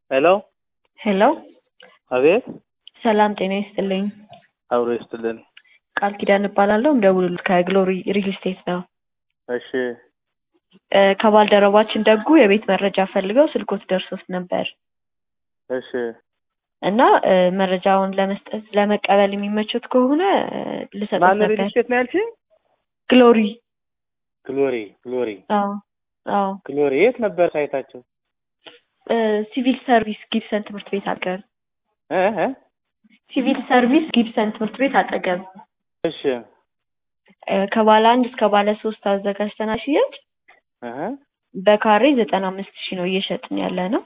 ሄሎ ሄሎ አቤት ሰላም ጤና ይስጥልኝ። አብሮ ይስጥልን። ቃል ኪዳን እባላለሁ። እንደውልል ከግሎሪ ሪል ስቴት ነው። እሺ ከባልደረባችን ደጉ የቤት መረጃ ፈልገው ስልኮት ደርሶት ነበር እሺ እና መረጃውን ለመስጠት ለመቀበል የሚመቹት ከሆነ ልሰጥት ማን ነበር። ሪል ስቴት ነው ያልሽኝ? ግሎሪ ግሎሪ አዎ አዎ ግሎሪ የት ነበር ሳይታቸው? ሲቪል ሰርቪስ ጊብሰን ትምህርት ቤት አጠገብ። እ ሲቪል ሰርቪስ ጊብሰን ትምህርት ቤት አጠገብ። እሺ ከባለ 1 እስከ ባለ 3 አዘጋጅተናል ሽያጭ። በካሬ 95,000 ነው እየሸጥን ያለ ነው።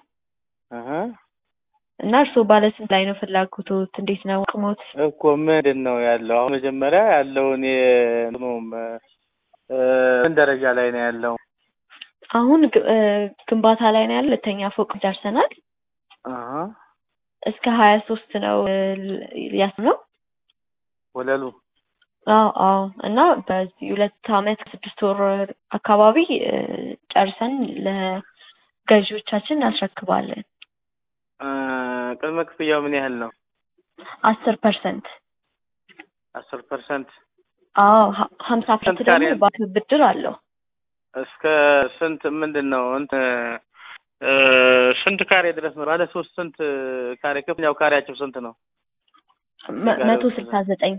እና እርሶ ባለ ስንት ላይ ነው ፍላጎቶት? እንዴት ነው አቅሞት? እኮ ምንድነው ያለው? አሁን መጀመሪያ ያለውን ምን ደረጃ ላይ ነው ያለው? አሁን ግንባታ ላይ ነው ያለው። ሁለተኛ ፎቅ ደርሰናል። እስከ 23 ነው ያስነው ወለሉ። አዎ እና በዚህ 2 አመት 6 ወር አካባቢ ጨርሰን ለገዢዎቻችን እናስረክባለን። ቅድመ ክፍያው ምን ያህል ነው? 10%። 10%? አዎ 50% ደግሞ ባንክ ብድር አለው። እስከ ስንት ምንድነው ስንት ካሬ ድረስ ነው? ባለ 3 ስንት ካሬ? ከፍኛው ካሬያቸው ስንት ነው? 169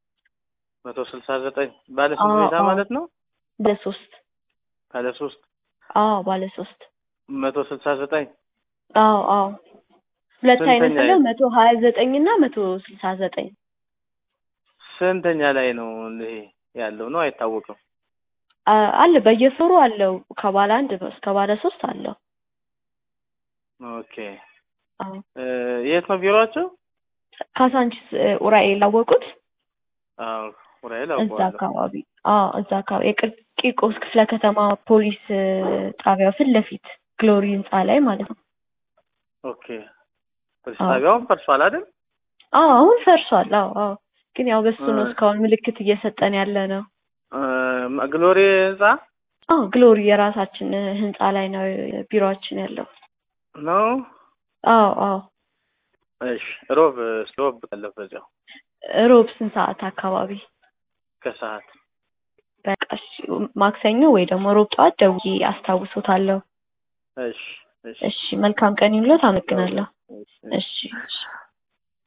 169 ባለ ስንት ቤታ ማለት ነው? ባለ 3 ባለ 3 አዎ ባለ 3 169 አዎ ሁለት አይነት ነው። 129 እና 169 ስንተኛ ላይ ነው ይሄ ያለው? ነው አይታወቅም። አለ በየፍሎሩ አለው። ከባለ 1 እስከ ባለ 3 አለው። ኦኬ የት ነው ቢሮአቸው? ካሳንቺስ ኡራኤል አወቁት? አዎ ኡራኤል አውቀዋለሁ። እዛ አካባቢ የቂርቆስ ክፍለ ከተማ ፖሊስ ጣቢያው ፊት ለፊት ግሎሪ ህንጻ ላይ ማለት ነው። ኦኬ ፖሊስ ጣቢያው ፈርሷል አይደል? አሁን ፈርሷል። አዎ ግን ያው በሱ ነው እስካሁን ምልክት እየሰጠን ያለ ነው። ግሎሪ ህንጻ? ግሎሪ የራሳችን ህንጻ ላይ ነው ቢሮአችን ያለው ነው። አዎ እሺ ሮብ ካለፈው ሮብ ስንት ሰዓት አካባቢ? ከሰዓት። በቃ ማክሰኞ ወይ ደግሞ ሮብ ጠዋት ደውዬ አስታውሶታለሁ። እሺ መልካም ቀን ይሁንልዎት። አመሰግናለሁ። እሺ